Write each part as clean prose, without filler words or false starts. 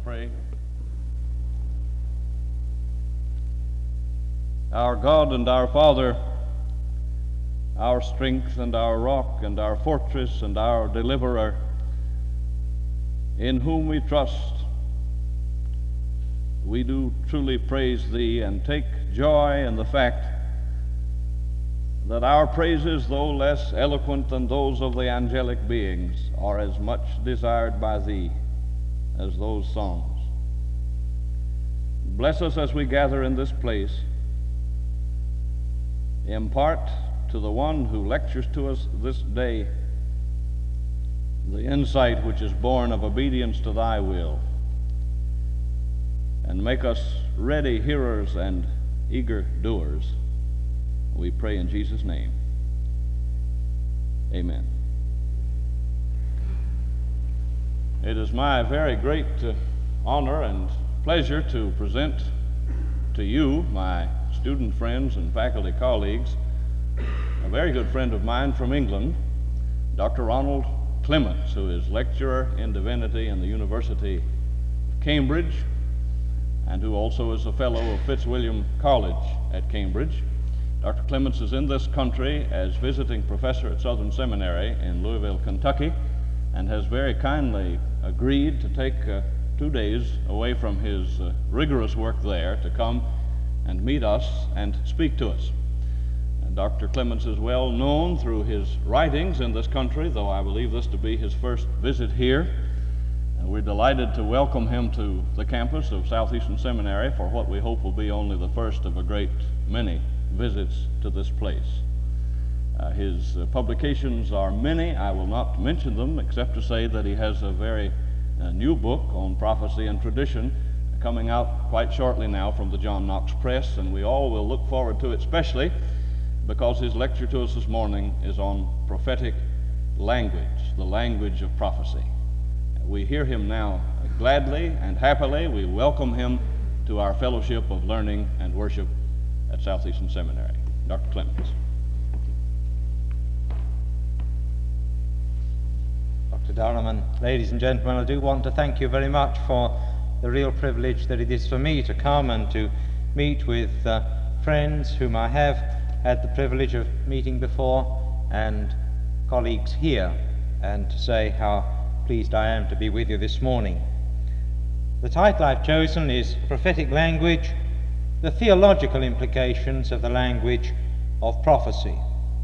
pray. Our God and our Father, our strength and our rock and our fortress and our deliverer, in whom we trust, we do truly praise Thee and take joy in the fact that our praises, though less eloquent than those of the angelic beings, are as much desired by Thee as those songs. Bless us as we gather in this place. Impart to the one who lectures to us this day the insight which is born of obedience to Thy will, and make us ready hearers and eager doers. We pray in Jesus' name. Amen. It is my very great honor and pleasure to present to you, my student friends and faculty colleagues, a very good friend of mine from England, Dr. Ronald Clements, who is lecturer in divinity in the University of Cambridge and who also is a fellow of Fitzwilliam College at Cambridge. Dr. Clements is in this country as visiting professor at Southern Seminary in Louisville, Kentucky, and has very kindly agreed to take 2 days away from his rigorous work there to come and meet us and speak to us. And Dr. Clements is well known through his writings in this country, though I believe this to be his first visit here. And we're delighted to welcome him to the campus of Southeastern Seminary for what we hope will be only the first of a great many visits to this place. His publications are many. I will not mention them except to say that he has a very new book on prophecy and tradition coming out quite shortly now from the John Knox Press, and we all will look forward to it, especially because his lecture to us this morning is on prophetic language, the language of prophecy. We hear him now gladly and happily. We welcome him to our fellowship of learning and worship at Southeastern Seminary. Dr. Clements. Dr. Durham, and ladies and gentlemen, I do want to thank you very much for the real privilege that it is for me to come and to meet with friends whom I have had the privilege of meeting before and colleagues here, and to say how pleased I am to be with you this morning. The title I've chosen is Prophetic Language, the Theological Implications of the Language of Prophecy.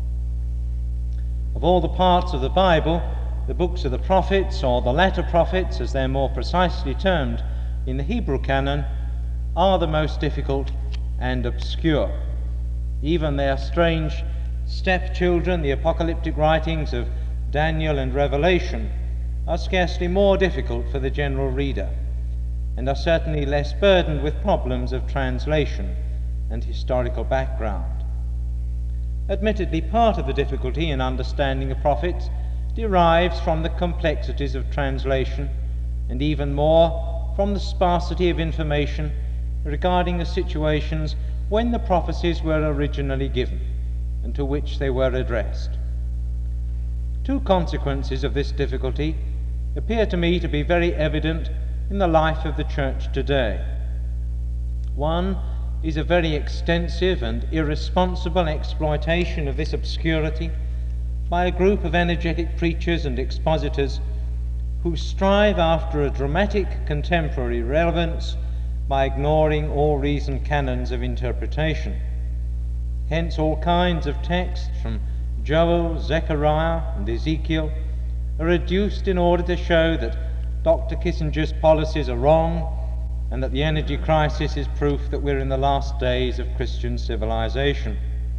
Of all the parts of the Bible, the books of the prophets, or the latter prophets as they're more precisely termed in the Hebrew canon, are the most difficult and obscure. Even their strange stepchildren, the apocalyptic writings of Daniel and Revelation, are scarcely more difficult for the general reader, and are certainly less burdened with problems of translation and historical background. Admittedly, part of the difficulty in understanding the prophets derives from the complexities of translation, and even more from the sparsity of information regarding the situations when the prophecies were originally given and to which they were addressed. Two consequences of this difficulty appear to me to be very evident in the life of the church today. One is a very extensive and irresponsible exploitation of this obscurity by a group of energetic preachers and expositors who strive after a dramatic contemporary relevance by ignoring all reasoned canons of interpretation. Hence all kinds of texts from Joel, Zechariah, and Ezekiel are reduced in order to show that Dr. Kissinger's policies are wrong and that the energy crisis is proof that we're in the last days of Christian civilization.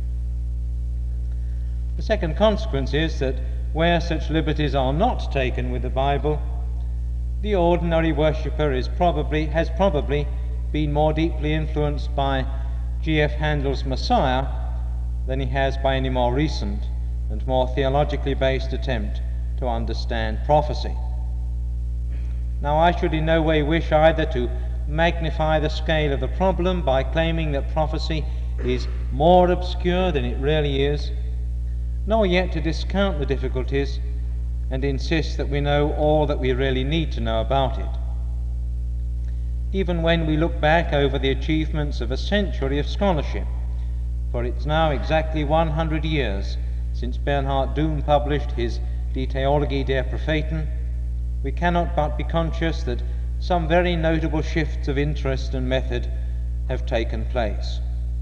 The second consequence is that where such liberties are not taken with the Bible, the ordinary worshipper has probably been more deeply influenced by G.F. Handel's Messiah than he has by any more recent and more theologically based attempt to understand prophecy. Now, I should in no way wish either to magnify the scale of the problem by claiming that prophecy is more obscure than it really is, nor yet to discount the difficulties and insist that we know all that we really need to know about it. even when we look back over the achievements of a century of scholarship, for it's now exactly 100 years since Bernhard Doom published his Die Theologie der Propheten, we cannot but be conscious that some very notable shifts of interest and method have taken place.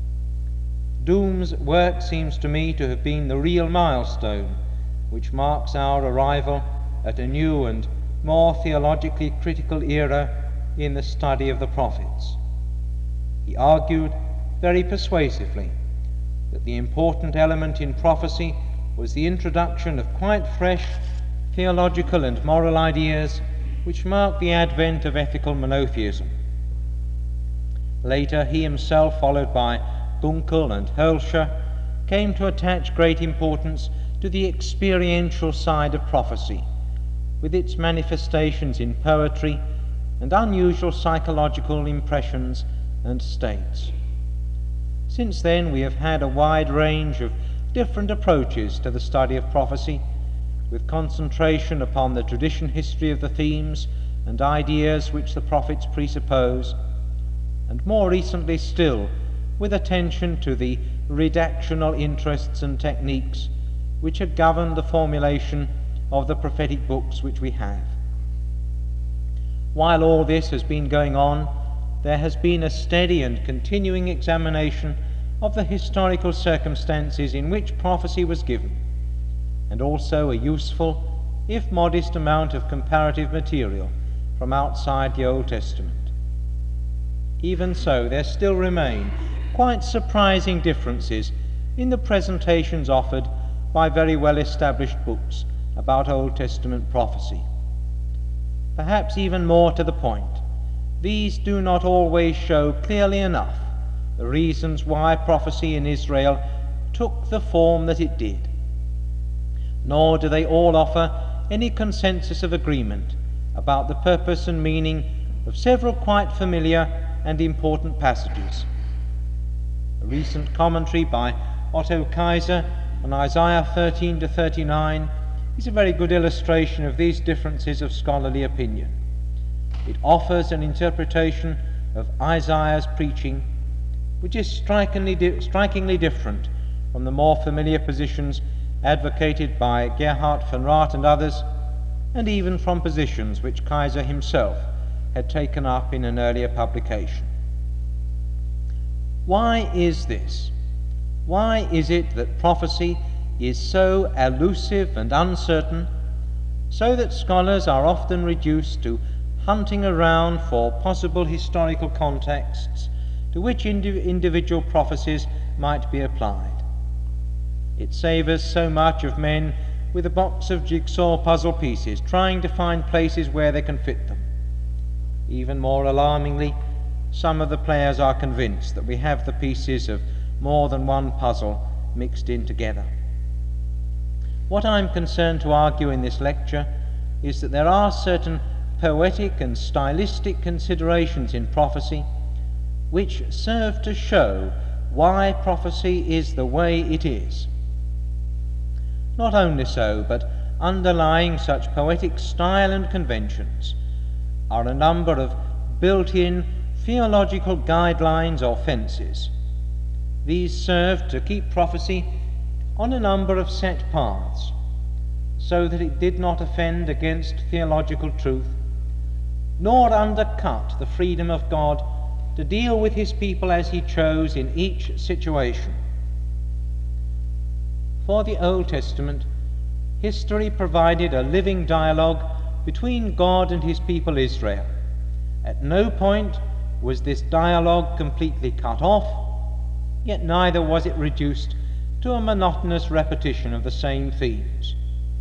Doom's work seems to me to have been the real milestone which marks our arrival at a new and more theologically critical era in the study of the prophets. He argued very persuasively that the important element in prophecy was the introduction of quite fresh theological and moral ideas which marked the advent of ethical monotheism. Later, he himself, followed by Gunkel and Hölscher, came to attach great importance to the experiential side of prophecy, with its manifestations in poetry and unusual psychological impressions and states. Since then, we have had a wide range of different approaches to the study of prophecy, with concentration upon the tradition history of the themes and ideas which the prophets presuppose, and more recently still, with attention to the redactional interests and techniques which had governed the formulation of the prophetic books which we have. While all this has been going on, there has been a steady and continuing examination of the historical circumstances in which prophecy was given, and also a useful, if modest, amount of comparative material from outside the Old Testament. Even so, there still remain quite surprising differences in the presentations offered by very well-established books about Old Testament prophecy. Perhaps even more to the point, these do not always show clearly enough the reasons why prophecy in Israel took the form that it did, nor do they all offer any consensus of agreement about the purpose and meaning of several quite familiar and important passages. A recent commentary by Otto Kaiser on Isaiah 13 to 39 is a very good illustration of these differences of scholarly opinion. It offers an interpretation of Isaiah's preaching which is strikingly different from the more familiar positions advocated by Gerhard von Rath and others, and even from positions which Kaiser himself had taken up in an earlier publication. Why is this? Why is it that prophecy is so elusive and uncertain, so that scholars are often reduced to hunting around for possible historical contexts to which individual prophecies might be applied? It savours so much of men with a box of jigsaw puzzle pieces trying to find places where they can fit them. Even more alarmingly, some of the players are convinced that we have the pieces of more than one puzzle mixed in together. What I'm concerned to argue in this lecture is that there are certain poetic and stylistic considerations in prophecy which serve to show why prophecy is the way it is. Not only so, but underlying such poetic style and conventions are a number of built-in theological guidelines or fences. These serve to keep prophecy on a number of set paths, so that it did not offend against theological truth, nor undercut the freedom of God to deal with his people as he chose in each situation. For the Old Testament, history provided a living dialogue between God and his people Israel. At no point was this dialogue completely cut off, yet neither was it reduced to a monotonous repetition of the same themes.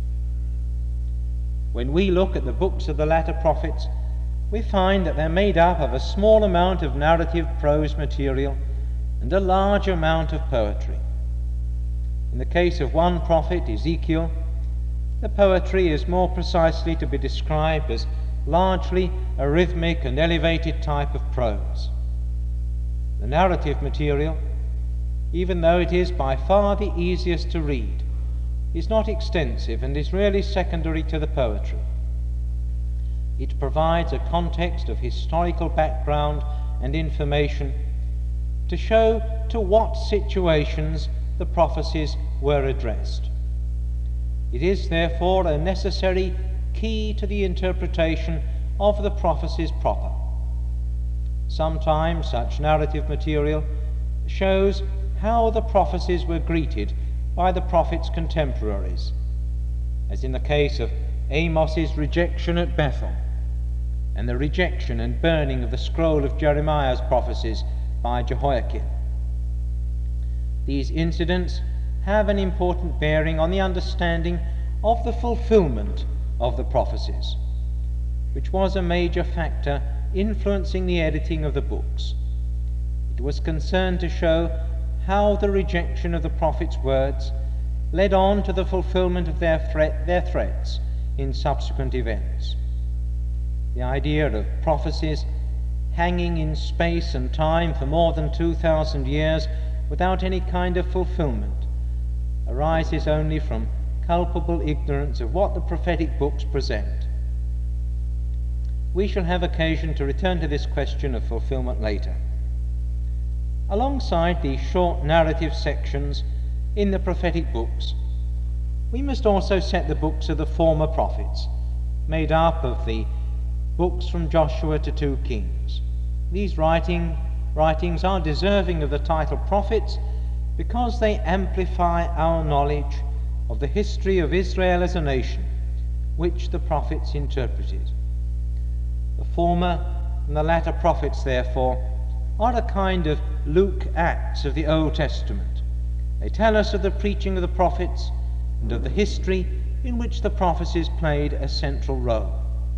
When we look at the books of the latter prophets, we find that they're made up of a small amount of narrative prose material and a large amount of poetry. In the case of one prophet, Ezekiel, the poetry is more precisely to be described as largely a rhythmic and elevated type of prose. The narrative material, even though it is by far the easiest to read, is not extensive and is really secondary to the poetry. It provides a context of historical background and information to show to what situations the prophecies were addressed. It is therefore a necessary key to the interpretation of the prophecies proper. Sometimes such narrative material shows how the prophecies were greeted by the prophet's contemporaries, as in the case of Amos's rejection at Bethel, and the rejection and burning of the scroll of Jeremiah's prophecies by Jehoiakim. These incidents have an important bearing on the understanding of the fulfillment of the prophecies, which was a major factor influencing the editing of the books. It was concerned to show how the rejection of the prophet's words led on to the fulfillment of their threats in subsequent events. The idea of prophecies hanging in space and time for more than 2,000 years without any kind of fulfillment arises only from culpable ignorance of what the prophetic books present. We shall have occasion to return to this question of fulfillment later. Alongside these short narrative sections in the prophetic books, we must also set the books of the former prophets, made up of the books from Joshua to 2 Kings. These writings are deserving of the title prophets because they amplify our knowledge of the history of Israel as a nation, which the prophets interpreted. The former and the latter prophets, therefore, are a kind of Luke Acts of the Old Testament. They tell us of the preaching of the prophets and of the history in which the prophecies played a central role.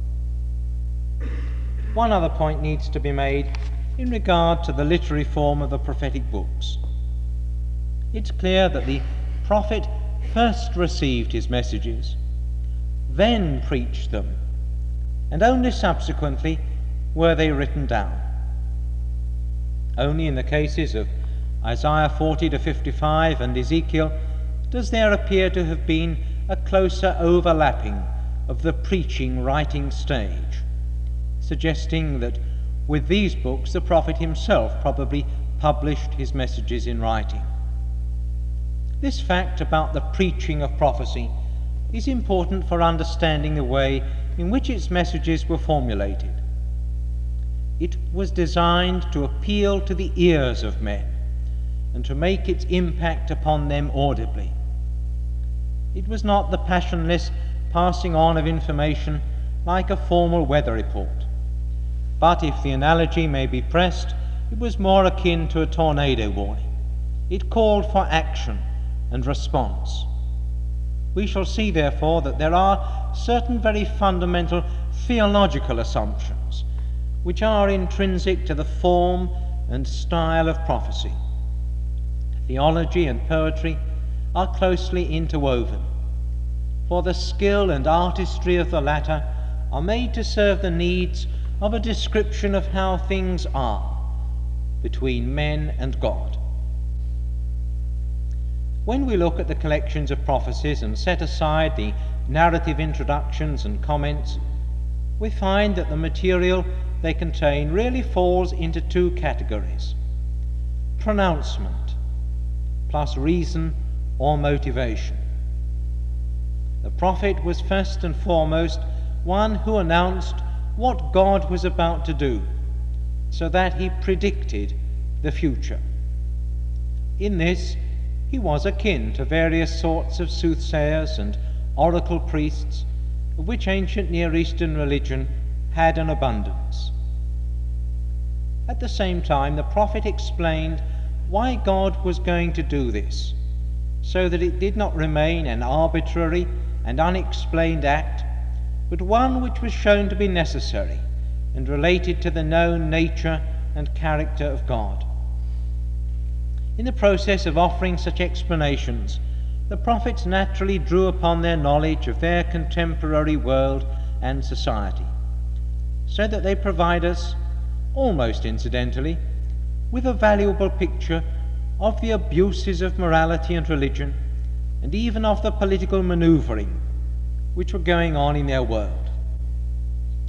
One other point needs to be made in regard to the literary form of the prophetic books. It's clear that the prophet first received his messages, then preached them, and only subsequently were they written down. Only in the cases of Isaiah 40 to 55 and Ezekiel does there appear to have been a closer overlapping of the preaching-writing stage, suggesting that with these books the prophet himself probably published his messages in writing. This fact about the preaching of prophecy is important for understanding the way in which its messages were formulated. It was designed to appeal to the ears of men and to make its impact upon them audibly. It was not the passionless passing on of information like a formal weather report, but if the analogy may be pressed, it was more akin to a tornado warning. It called for action and response. We shall see, therefore, that there are certain very fundamental theological assumptions which are intrinsic to the form and style of prophecy. Theology and poetry are closely interwoven, for the skill and artistry of the latter are made to serve the needs of a description of how things are between men and God. When we look at the collections of prophecies and set aside the narrative introductions and comments, we find that the material they contain really falls into two categories: pronouncement plus reason or motivation. The prophet was first and foremost one who announced what God was about to do, so that he predicted the future. In this, he was akin to various sorts of soothsayers and oracle priests, of which ancient Near Eastern religion had an abundance. At the same time, the prophet explained why God was going to do this, so that it did not remain an arbitrary and unexplained act, but one which was shown to be necessary and related to the known nature and character of God. In the process of offering such explanations, the prophets naturally drew upon their knowledge of their contemporary world and society, so that they provide us, almost incidentally, with a valuable picture of the abuses of morality and religion, and even of the political manoeuvring which were going on in their world.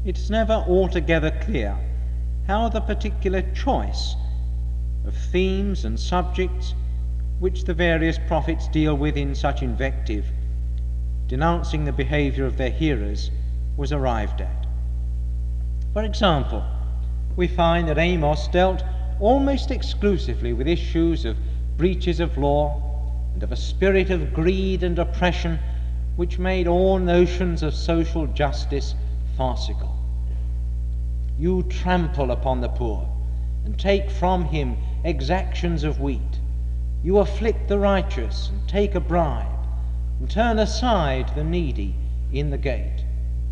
it is never altogether clear how the particular choice of themes and subjects which the various prophets deal with in such invective, denouncing the behaviour of their hearers, was arrived at. For example, we find that Amos dealt almost exclusively with issues of breaches of law and of a spirit of greed and oppression which made all notions of social justice farcical. You trample upon the poor and take from him exactions of wheat. You afflict the righteous and take a bribe, and turn aside the needy in the gate.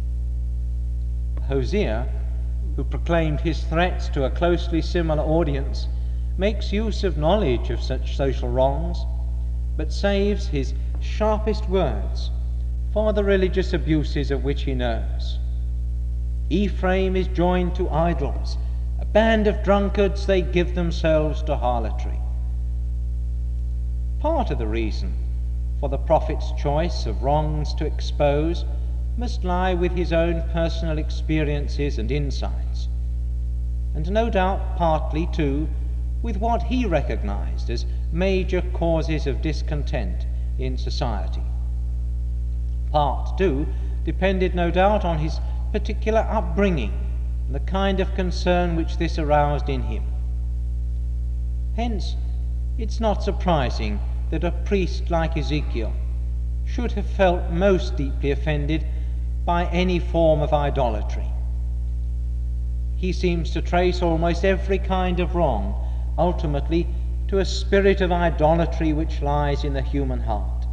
Hosea, who proclaimed his threats to a closely similar audience, makes use of knowledge of such social wrongs, but saves his sharpest words for the religious abuses of which he knows. Ephraim is joined to idols, a band of drunkards, they give themselves to harlotry. Part of the reason for the prophet's choice of wrongs to expose must lie with his own personal experiences and insights, and no doubt partly, too, with what he recognized as major causes of discontent in society. Part, too, depended no doubt on his particular upbringing and the kind of concern which this aroused in him. Hence, it's not surprising that a priest like Ezekiel should have felt most deeply offended by any form of idolatry. He seems to trace almost every kind of wrong ultimately to a spirit of idolatry which lies in the human heart.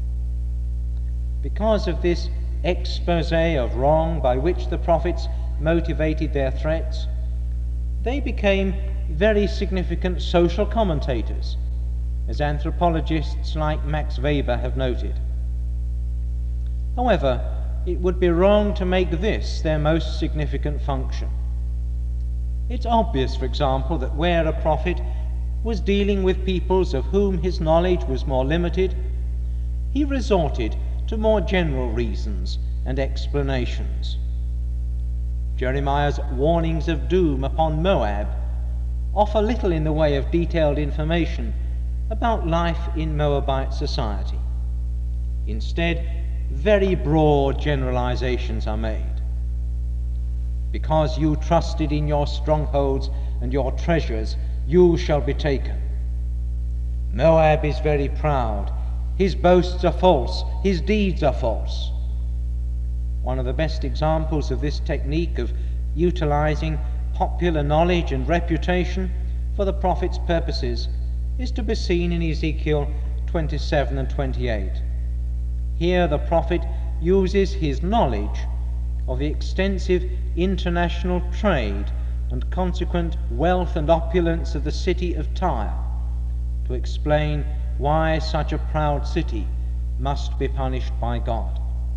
Because of this expose of wrong by which the prophets motivated their threats, they became very significant social commentators, as anthropologists like Max Weber have noted. However, it would be wrong to make this their most significant function. It's obvious, for example, that where a prophet was dealing with peoples of whom his knowledge was more limited, he resorted to more general reasons and explanations. Jeremiah's warnings of doom upon Moab offer little in the way of detailed information about life in Moabite society. Instead, very broad generalizations are made. Because you trusted in your strongholds and your treasures, you shall be taken. Moab is very proud. His boasts are false. His deeds are false. One of the best examples of this technique of utilizing popular knowledge and reputation for the prophet's purposes is to be seen in Ezekiel 27 and 28. Here the prophet uses his knowledge of the extensive international trade and consequent wealth and opulence of the city of Tyre to explain why such a proud city must be punished by God.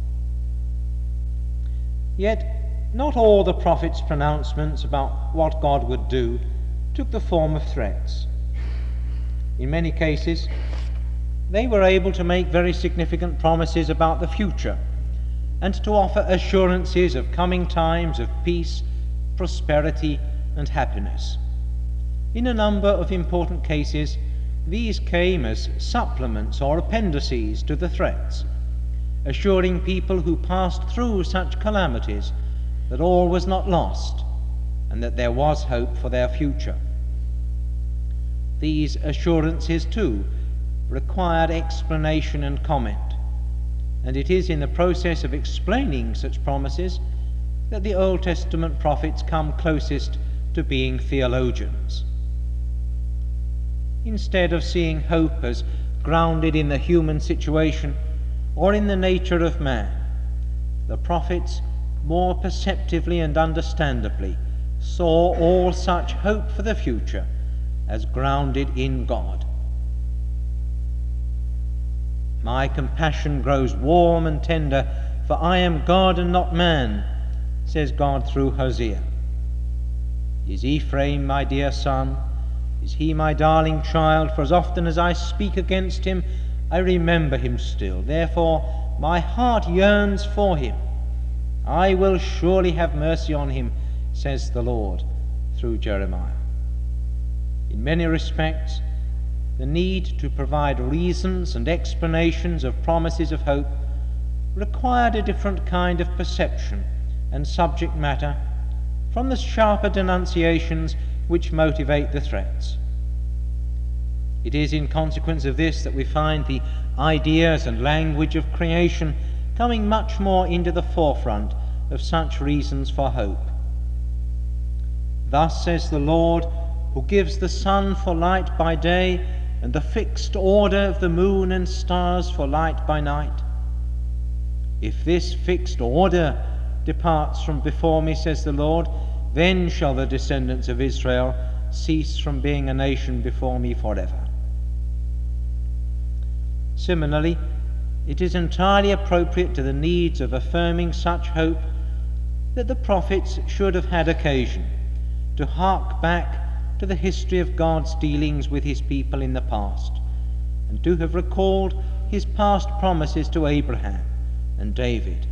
Yet not all the prophet's pronouncements about what God would do took the form of threats. In many cases, they were able to make very significant promises about the future and to offer assurances of coming times of peace, prosperity, and happiness. In a number of important cases, these came as supplements or appendices to the threats, assuring people who passed through such calamities that all was not lost and that there was hope for their future. These assurances, too, required explanation and comment, and it is in the process of explaining such promises that the Old Testament prophets come closest to being theologians. Instead of seeing hope as grounded in the human situation or in the nature of man, the prophets more perceptively and understandably saw all such hope for the future as grounded in God. My compassion grows warm and tender, for I am God and not man, says God through Hosea. Is Ephraim my dear son? Is he my darling child? For as often as I speak against him, I remember him still. Therefore my heart yearns for him. I will surely have mercy on him, says the Lord, through Jeremiah. In many respects, the need to provide reasons and explanations of promises of hope required a different kind of perception and subject matter from the sharper denunciations which motivate the threats. It is in consequence of this that we find the ideas and language of creation coming much more into the forefront of such reasons for hope. Thus says the Lord, who gives the sun for light by day, and the fixed order of the moon and stars for light by night. If this fixed order departs from before me, says the Lord, then shall the descendants of Israel cease from being a nation before me forever. Similarly, it is entirely appropriate to the needs of affirming such hope that the prophets should have had occasion to hark back to the history of God's dealings with his people in the past, and to have recalled his past promises to Abraham and David.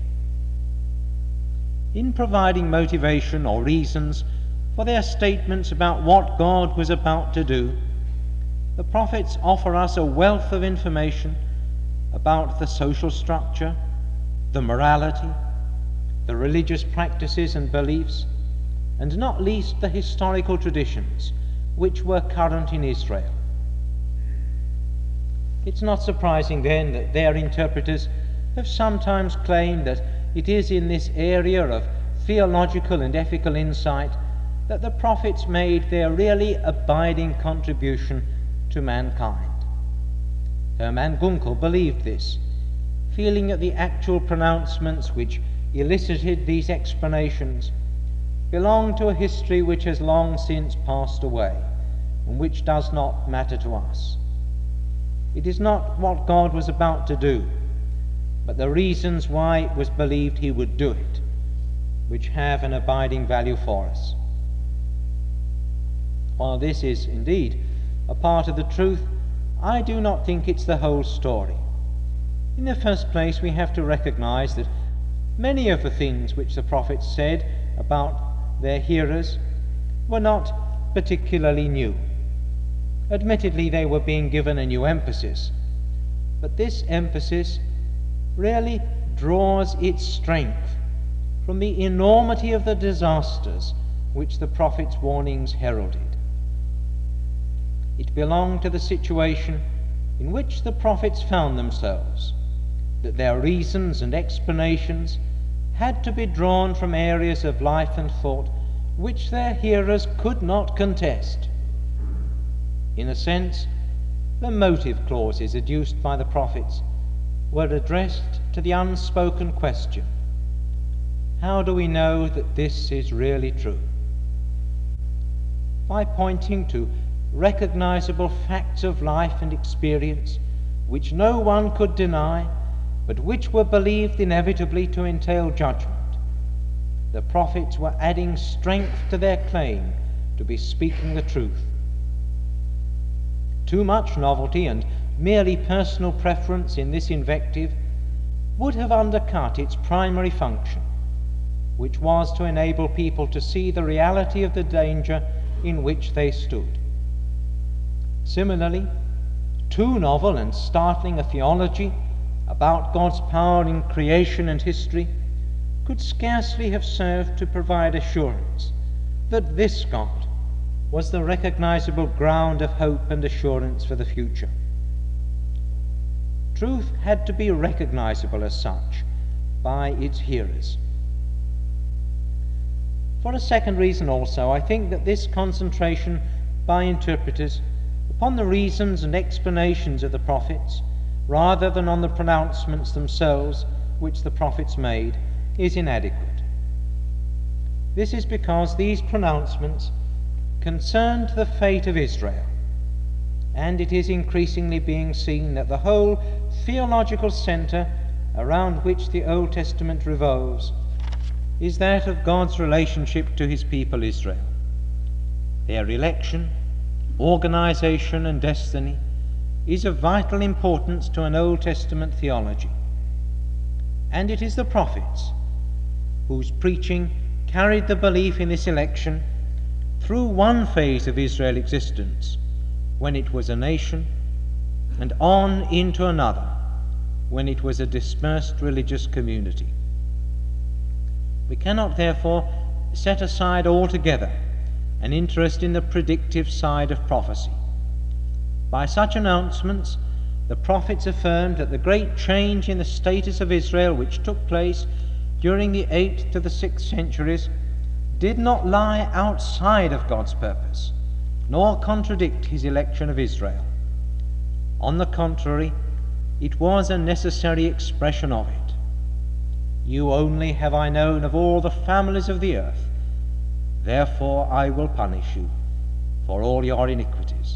In providing motivation or reasons for their statements about what God was about to do, the prophets offer us a wealth of information about the social structure, the morality, the religious practices and beliefs, and not least the historical traditions which were current in Israel. It's not surprising then that their interpreters have sometimes claimed that it is in this area of theological and ethical insight that the prophets made their really abiding contribution to mankind. Hermann Gunkel believed this, feeling that the actual pronouncements which elicited these explanations belong to a history which has long since passed away, and which does not matter to us. It is not what God was about to do, but the reasons why it was believed he would do it, which have an abiding value for us. While this is indeed a part of the truth, I do not think it's the whole story. In the first place, we have to recognize that many of the things which the prophets said about their hearers were not particularly new. Admittedly, they were being given a new emphasis, but this emphasis really draws its strength from the enormity of the disasters which the prophet's warnings heralded. It belonged to the situation in which the prophets found themselves, that their reasons and explanations had to be drawn from areas of life and thought which their hearers could not contest. In a sense, the motive clauses adduced by the prophets were addressed to the unspoken question, how do we know that this is really true? By pointing to recognizable facts of life and experience which no one could deny, but which were believed inevitably to entail judgment, the prophets were adding strength to their claim to be speaking the truth. Too much novelty and merely personal preference in this invective would have undercut its primary function, which was to enable people to see the reality of the danger in which they stood. Similarly, too novel and startling a theology about God's power in creation and history could scarcely have served to provide assurance that this God was the recognizable ground of hope and assurance for the future. Truth had to be recognizable as such by its hearers. For a second reason also, I think that this concentration by interpreters upon the reasons and explanations of the prophets, rather than on the pronouncements themselves which the prophets made, is inadequate. This is because these pronouncements concerned the fate of Israel, and it is increasingly being seen that the whole theological center around which the Old Testament revolves is that of God's relationship to his people Israel. Their election, organization, and destiny is of vital importance to an Old Testament theology. And it is the prophets whose preaching carried the belief in this election through one phase of Israel's existence, when it was a nation, and on into another, when it was a dispersed religious community. We cannot therefore set aside altogether an interest in the predictive side of prophecy. By such announcements, the prophets affirmed that the great change in the status of Israel which took place during the 8th to the 6th centuries did not lie outside of God's purpose, nor contradict his election of Israel. On the contrary, it was a necessary expression of it. You only have I known of all the families of the earth, therefore I will punish you for all your iniquities.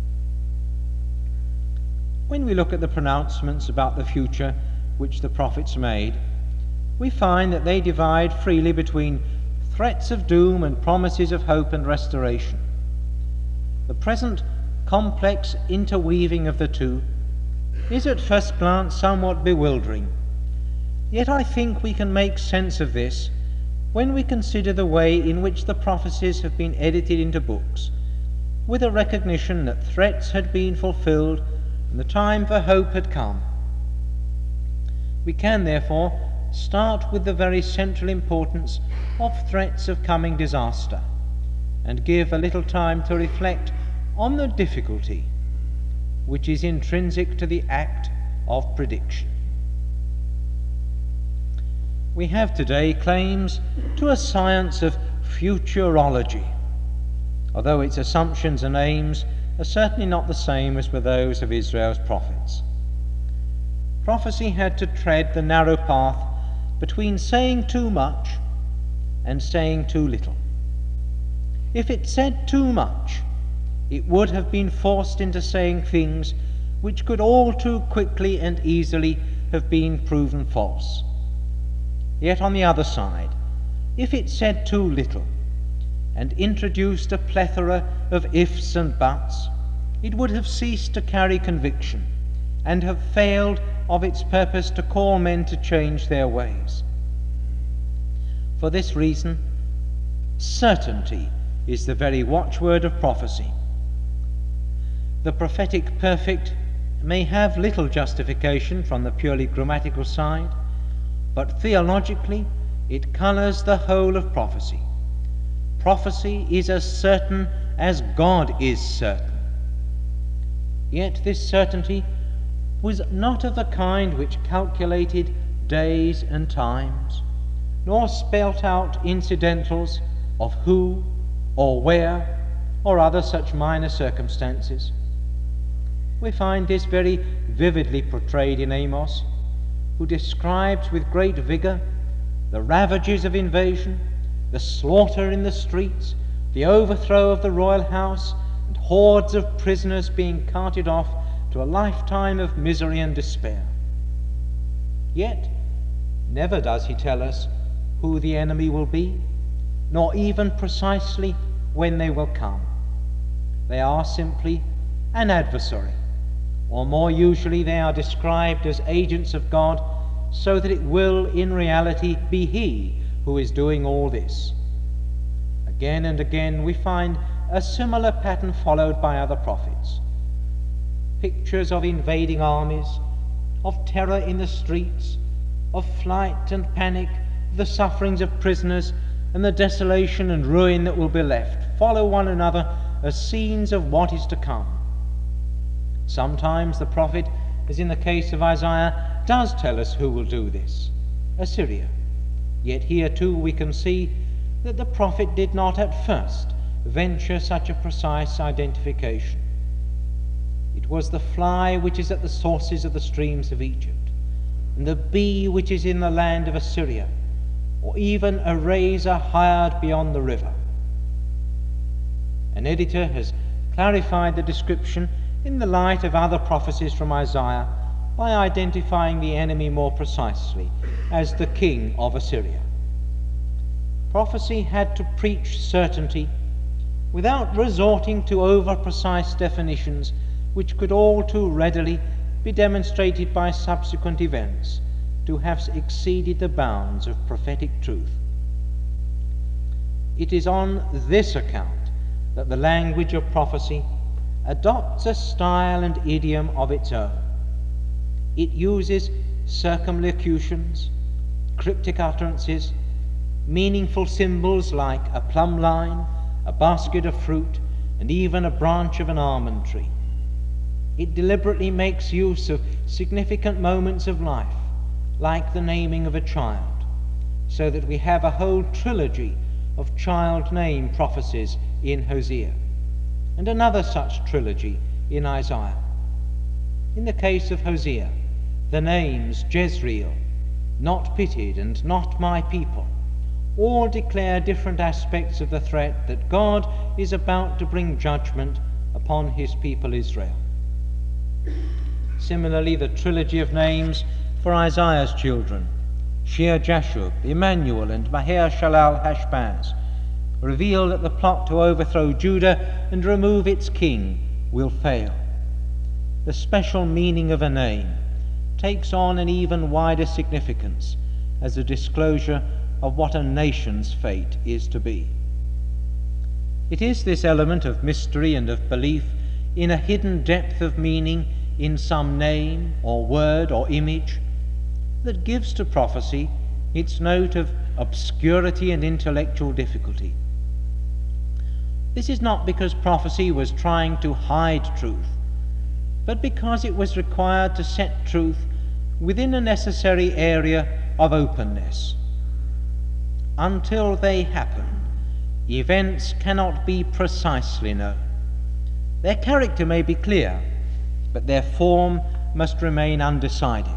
When we look at the pronouncements about the future which the prophets made, we find that they divide freely between threats of doom and promises of hope and restoration. The present complex interweaving of the two is at first glance somewhat bewildering, yet I think we can make sense of this when we consider the way in which the prophecies have been edited into books, with a recognition that threats had been fulfilled and the time for hope had come. We can therefore start with the very central importance of threats of coming disaster, and give a little time to reflect on the difficulty which is intrinsic to the act of prediction. We have today claims to a science of futurology, although its assumptions and aims are certainly not the same as were those of Israel's prophets. Prophecy had to tread the narrow path between saying too much and saying too little. If it said too much, it would have been forced into saying things which could all too quickly and easily have been proven false. Yet on the other side, if it said too little and introduced a plethora of ifs and buts, it would have ceased to carry conviction and have failed of its purpose to call men to change their ways. For this reason, certainty is the very watchword of prophecy. The prophetic perfect may have little justification from the purely grammatical side, but theologically it colours the whole of prophecy. Prophecy is as certain as God is certain. Yet this certainty was not of the kind which calculated days and times, nor spelt out incidentals of who or where or other such minor circumstances. We find this very vividly portrayed in Amos, who describes with great vigour the ravages of invasion, the slaughter in the streets, the overthrow of the royal house, and hordes of prisoners being carted off to a lifetime of misery and despair. Yet never does he tell us who the enemy will be, nor even precisely when they will come. They are simply an adversary, or more usually they are described as agents of God, so that it will in reality be he who is doing all this. Again and again we find a similar pattern followed by other prophets. Pictures of invading armies, of terror in the streets, of flight and panic, the sufferings of prisoners, and the desolation and ruin that will be left, follow one another as scenes of what is to come. Sometimes the prophet, as in the case of Isaiah, does tell us who will do this: Assyria. Yet here too we can see that the prophet did not at first venture such a precise identification. It was the fly which is at the sources of the streams of Egypt, and the bee which is in the land of Assyria, or even a razor hired beyond the river. An editor has clarified the description in the light of other prophecies from Isaiah by identifying the enemy more precisely as the king of Assyria. Prophecy had to preach certainty without resorting to over-precise definitions which could all too readily be demonstrated by subsequent events, to have exceeded the bounds of prophetic truth. It is on this account that the language of prophecy adopts a style and idiom of its own. It uses circumlocutions, cryptic utterances, meaningful symbols like a plumb line, a basket of fruit, and even a branch of an almond tree. It deliberately makes use of significant moments of life, like the naming of a child, so that we have a whole trilogy of child name prophecies in Hosea, and another such trilogy in Isaiah. In the case of Hosea, the names Jezreel, not pitied, and not my people, all declare different aspects of the threat that God is about to bring judgment upon his people Israel. Similarly, the trilogy of names for Isaiah's children, Shear-Jashub, Emmanuel, and Maher-Shalal-Hashbaz, reveal that the plot to overthrow Judah and remove its king will fail. The special meaning of a name takes on an even wider significance as a disclosure of what a nation's fate is to be. It is this element of mystery and of belief in a hidden depth of meaning in some name or word or image that gives to prophecy its note of obscurity and intellectual difficulty. This is not because prophecy was trying to hide truth, but because it was required to set truth within a necessary area of openness. Until they happen, events cannot be precisely known. Their character may be clear, but their form must remain undecided.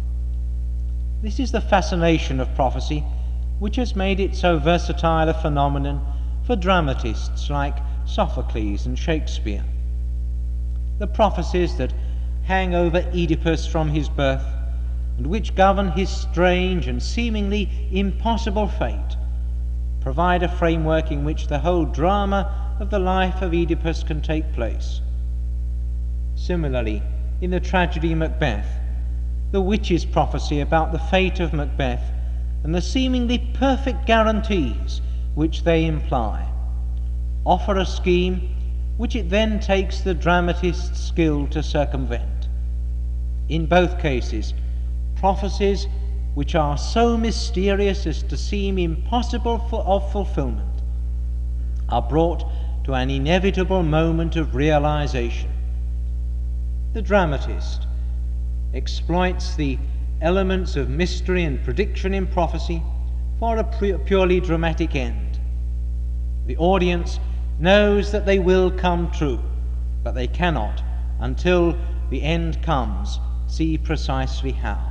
This is the fascination of prophecy, which has made it so versatile a phenomenon for dramatists like Sophocles and Shakespeare. The prophecies that hang over Oedipus from his birth, and which govern his strange and seemingly impossible fate, provide a framework in which the whole drama of the life of Oedipus can take place. Similarly, in the tragedy Macbeth, the witch's prophecy about the fate of Macbeth and the seemingly perfect guarantees which they imply offer a scheme which it then takes the dramatist's skill to circumvent. In both cases, prophecies which are so mysterious as to seem impossible of fulfillment are brought to an inevitable moment of realization. The dramatist exploits the elements of mystery and prediction in prophecy for a purely dramatic end. The audience knows that they will come true, but they cannot, until the end comes, see precisely how.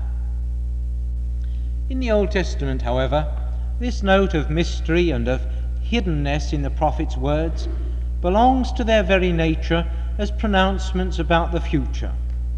In the Old Testament, however, this note of mystery and of hiddenness in the prophet's words belongs to their very nature as pronouncements about the future.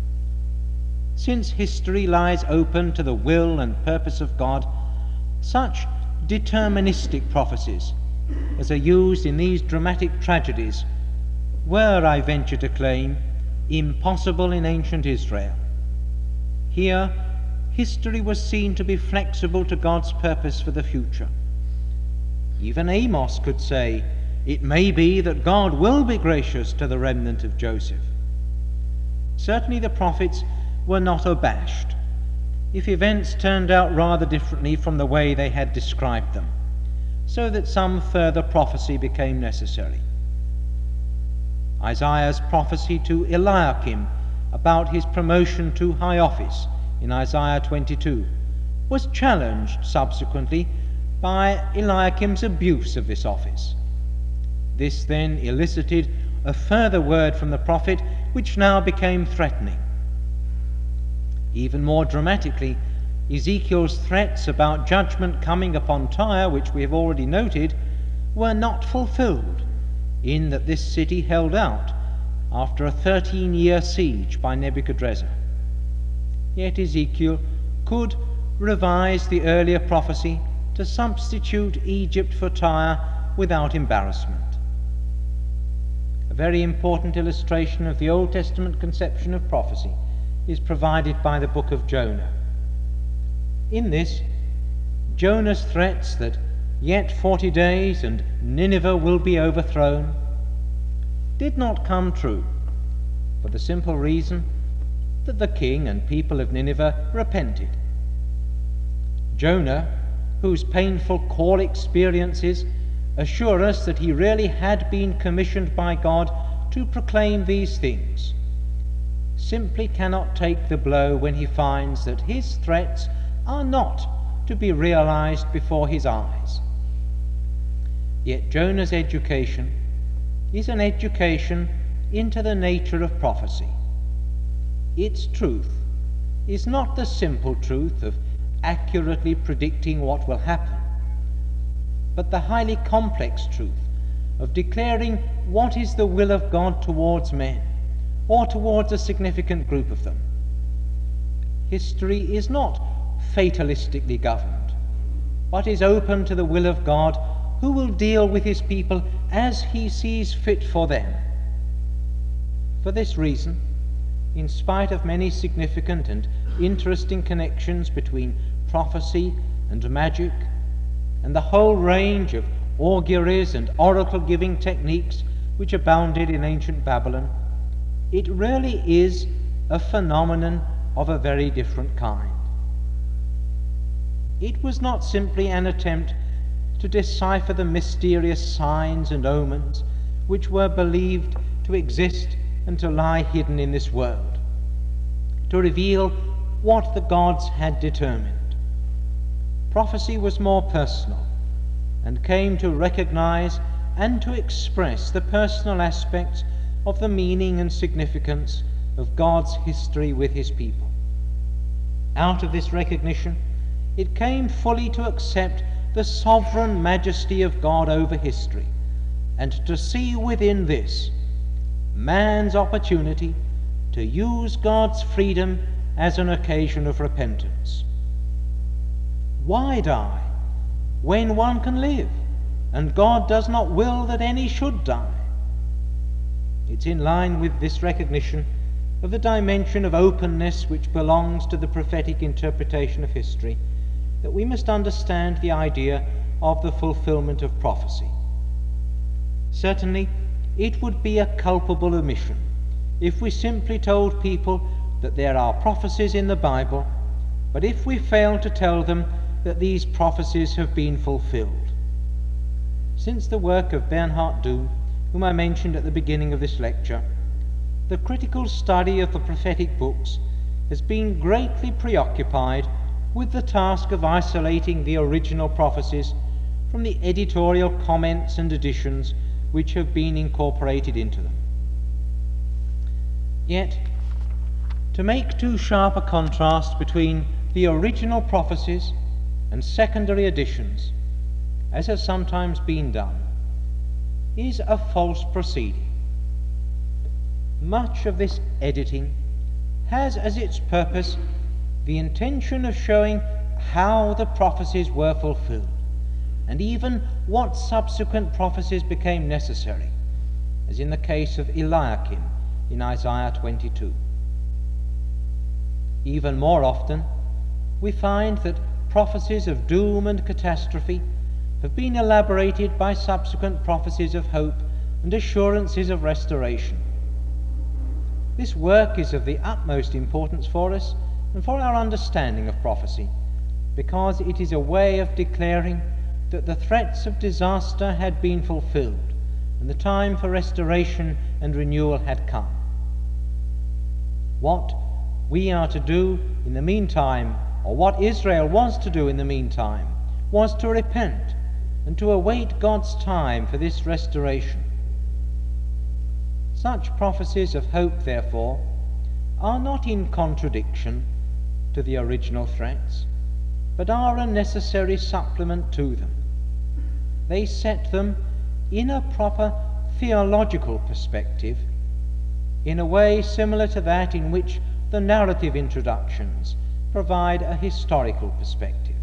Since history lies open to the will and purpose of God, such deterministic prophecies as are used in these dramatic tragedies were, I venture to claim, impossible in ancient Israel. Here, history was seen to be flexible to God's purpose for the future. Even Amos could say, "It may be that God will be gracious to the remnant of Joseph." Certainly the prophets were not abashed if events turned out rather differently from the way they had described them, so that some further prophecy became necessary. Isaiah's prophecy to Eliakim about his promotion to high office in Isaiah 22 was challenged subsequently by Eliakim's abuse of this office. This then elicited a further word from the prophet, which now became threatening. Even more dramatically, Ezekiel's threats about judgment coming upon Tyre, which we have already noted, were not fulfilled, in that this city held out after a 13-year siege by Nebuchadrezzar. Yet Ezekiel could revise the earlier prophecy to substitute Egypt for Tyre without embarrassment. A very important illustration of the Old Testament conception of prophecy is provided by the book of Jonah. In this, Jonah's threats that yet 40 days and Nineveh will be overthrown did not come true, for the simple reason that the king and people of Nineveh repented. Jonah, whose painful call experiences assure us that he really had been commissioned by God to proclaim these things, simply cannot take the blow when he finds that his threats are not to be realized before his eyes. Yet Jonah's education is an education into the nature of prophecy. Its truth is not the simple truth of accurately predicting what will happen, but the highly complex truth of declaring what is the will of God towards men, or towards a significant group of them. History is not fatalistically governed, but is open to the will of God, who will deal with his people as he sees fit for them. For this reason, in spite of many significant and interesting connections between prophecy and magic, and the whole range of auguries and oracle-giving techniques which abounded in ancient Babylon, it really is a phenomenon of a very different kind. It was not simply an attempt to decipher the mysterious signs and omens which were believed to exist and to lie hidden in this world, to reveal what the gods had determined. Prophecy was more personal, and came to recognize and to express the personal aspects of the meaning and significance of God's history with his people. Out of this recognition, it came fully to accept the sovereign majesty of God over history, and to see within this man's opportunity to use God's freedom as an occasion of repentance. Why die when one can live, and God does not will that any should die? It's in line with this recognition of the dimension of openness which belongs to the prophetic interpretation of history that we must understand the idea of the fulfillment of prophecy. Certainly, it would be a culpable omission if we simply told people that there are prophecies in the Bible, but if we fail to tell them that these prophecies have been fulfilled. Since the work of Bernhard Doom, whom I mentioned at the beginning of this lecture, the critical study of the prophetic books has been greatly preoccupied with the task of isolating the original prophecies from the editorial comments and additions which have been incorporated into them. Yet, to make too sharp a contrast between the original prophecies and secondary additions, as has sometimes been done, is a false proceeding. Much of this editing has as its purpose the intention of showing how the prophecies were fulfilled, and even what subsequent prophecies became necessary, as in the case of Eliakim in Isaiah 22. Even more often, we find that prophecies of doom and catastrophe have been elaborated by subsequent prophecies of hope and assurances of restoration. This work is of the utmost importance for us and for our understanding of prophecy, because it is a way of declaring that the threats of disaster had been fulfilled and the time for restoration and renewal had come. What we are to do in the meantime, or what Israel was to do in the meantime, was to repent and to await God's time for this restoration. Such prophecies of hope, therefore, are not in contradiction to the original threats, but are a necessary supplement to them. They set them in a proper theological perspective, in a way similar to that in which the narrative introductions provide a historical perspective.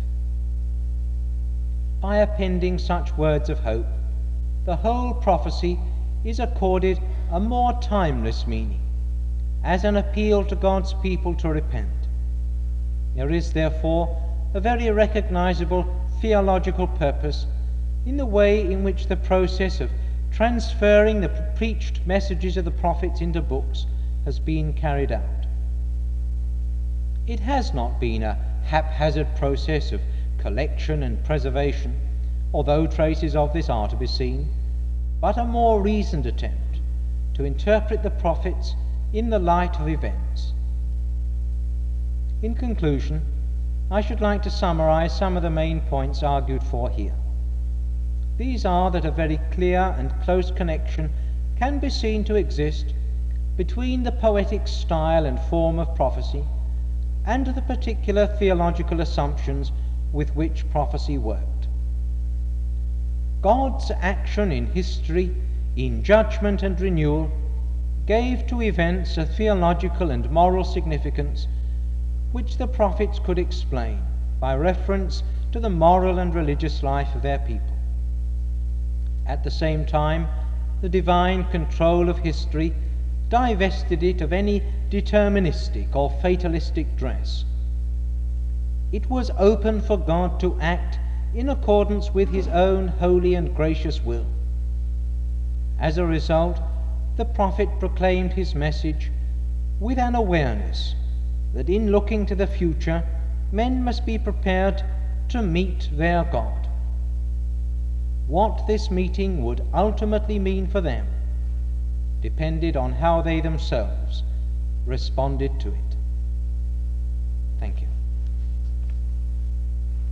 By appending such words of hope, the whole prophecy is accorded a more timeless meaning, as an appeal to God's people to repent. There is therefore a very recognizable theological purpose in the way in which the process of transferring the preached messages of the prophets into books has been carried out. It has not been a haphazard process of collection and preservation, although traces of this are to be seen, but a more reasoned attempt to interpret the prophets in the light of events. In conclusion, I should like to summarize some of the main points argued for here. These are that a very clear and close connection can be seen to exist between the poetic style and form of prophecy and the particular theological assumptions with which prophecy worked. God's action in history, in judgment and renewal, gave to events a theological and moral significance which the prophets could explain by reference to the moral and religious life of their people. At the same time, the divine control of history divested it of any deterministic or fatalistic dress. It was open for God to act in accordance with his own holy and gracious will. As a result, the prophet proclaimed his message with an awareness that in looking to the future, men must be prepared to meet their God. What this meeting would ultimately mean for them depended on how they themselves responded to it.